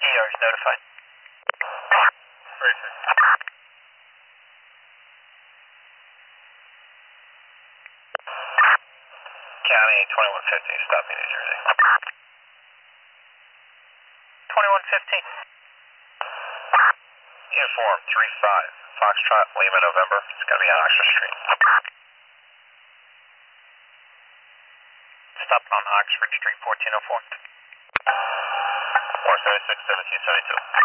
ER is notified. Racing. County 2115, stopping New Jersey. 2115. Uniform 35, Foxtrot, Lima, November. It's going to be on Oxford Street. Stop on Oxford Street, 1404. 476, 1772.